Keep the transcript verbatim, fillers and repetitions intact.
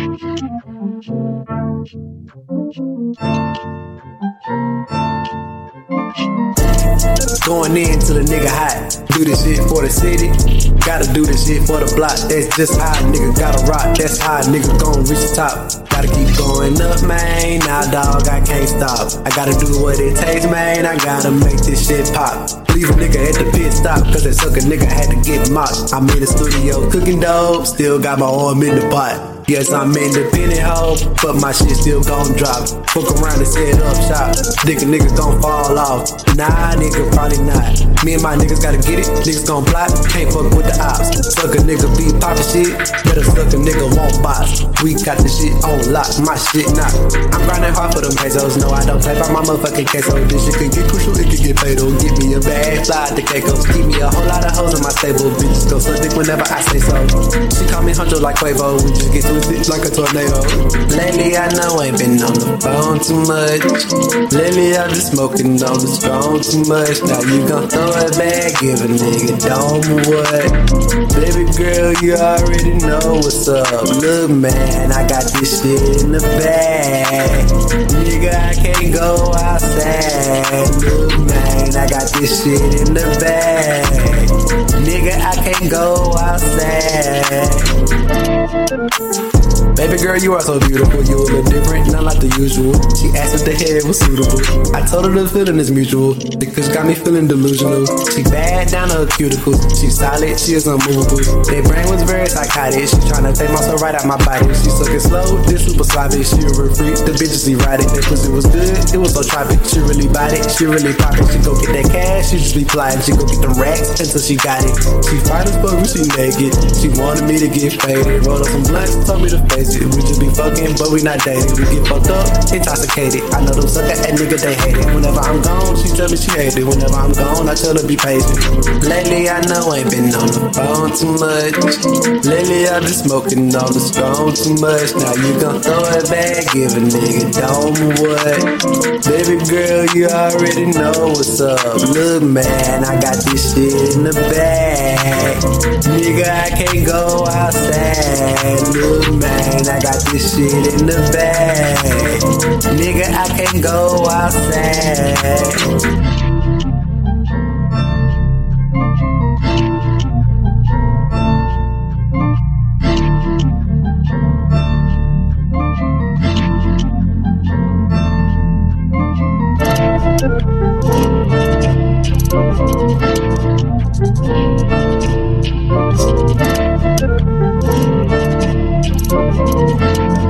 Going in till the nigga hot. Do this shit for the city. Gotta do this shit for the block. That's just how a nigga gotta rock. That's how a nigga gon' reach the top. Gotta keep going up, man. Nah, dog, I can't stop. I gotta do what it takes, man. I gotta make this shit pop. Leave a nigga at the pit stop, cause that sucker nigga had to get mocked. I'm in the studio cooking dope, still got my arm in the pot. Yes, I'm independent, ho, but my shit still gon' drop. Fuck around and set up shop. Think a nigga gon' fall off. Nah, nigga, probably not. Me and my niggas gotta get it. Niggas gon' plot, can't fuck with the ops. Suck a nigga be poppin' shit, better suck a nigga won't box. We got the shit on lock, my shit not. I'm grinding hard for them pesos. No, I don't play by my motherfucking queso. This shit can get crucial, it can get fatal. Get me a bag, fly the Caicos. Keep me a whole lot of hoes in my stable. Bitches go suck dick whenever I say so. She call me Huncho like Quavo. We just get twisted like a tornado. Lately I know I ain't been on the phone too much. Lately I've been smoking on the strong too much. Now you gon' throw it back, give a nigga dome or what? Baby girl, you already know what's up. Look man, I got this shit in the bag. Nigga, I can't go outside. Look man, I got this shit in the bag. Nigga, I can't go outside. Baby girl, you are so beautiful, you a little different, not like the usual. She asked if the head was suitable. I told her the feeling is mutual, because she got me feeling delusional. She bad down to her cuticles, she solid, she is unmovable. Their brain was very psychotic, she tryna take my soul right out my body. She sucking slow, this super sloppy, she a real freak, the bitches erotic. That pussy was good, it was so tropic. She really bought it, she really pop it. She go get that cash, she just be flying. She go get the racks until she got it. She fine as fuck when she naked, she wanted me to get faded. Rolled up some blunts, told me to face it. We just be fucking, but we not dating. We get fucked up, intoxicated. I know them sucker ass niggas, they hate it. Whenever I'm gone, she tell me she hate it. Whenever I'm gone, I tell her be patient. Lately I know I ain't been on the phone too much. Lately I've been smoking on the strong too much. Now you gon' throw it back, give a nigga dome or what? Baby girl, you already know what's up. Look man, I got this shit in the bag. Nigga, I can't go outside. Look man, I got this shit in the bag. Nigga, I can't go outside. We'll be right back.